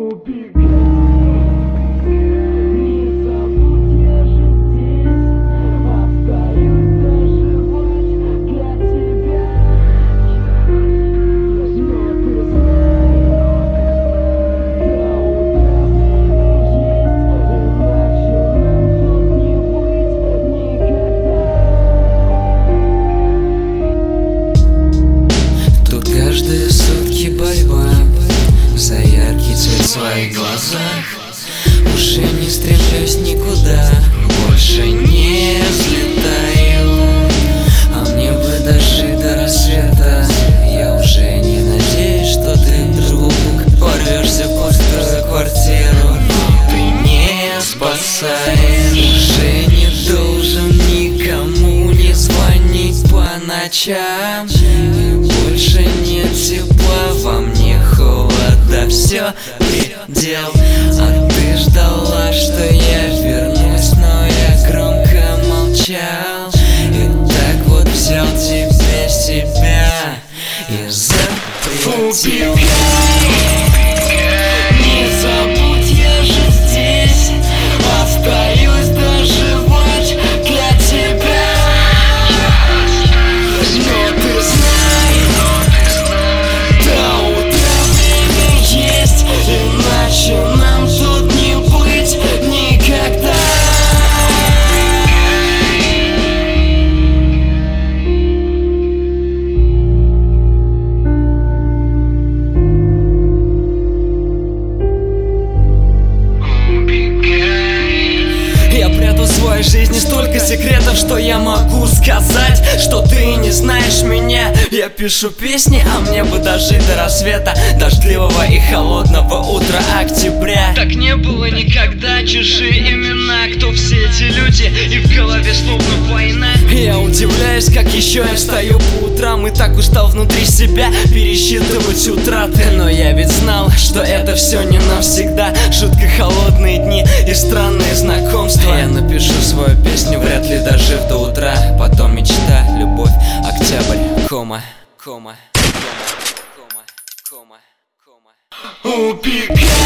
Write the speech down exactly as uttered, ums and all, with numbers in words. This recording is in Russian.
Свои глаза. Уже не стремлюсь никуда, больше не взлетаю. А мне бы дожить до рассвета. Я уже не надеюсь, что ты вдруг порвешься в пустую квартиру. Но ты не спасаешь. Уже не должен никому не звонить по ночам. И больше нет тепла, во мне холода, все предел. А ты ждала, что я вернусь, но я громко молчал. И так вот взял тебе себя и запретил. Не забудь, я же здесь, остаюсь доживать для тебя. Но ты знай, до утра время есть, иначе нам тут не быть никогда. Я прятал в своей жизни столько секретов, что я могу сказать, что ты не знаешь меня. Я пишу песни, а мне бы дожить до рассвета, дождливого и холодного утра октября. Так не было никогда, чужие имена, кто все эти люди, и в голове словно война. Я удивляюсь, как еще я встаю по утрам, и так устал внутри себя пересчитывать утраты. Но я ведь знал, что это все не навсегда. Жутко холодные дни и странные знакомства. Я напишу свою песню, вряд ли дожив до утра. Потом мечта, любовь, октябрь, кома, кома, кома, кома, кома, кома. Убегай!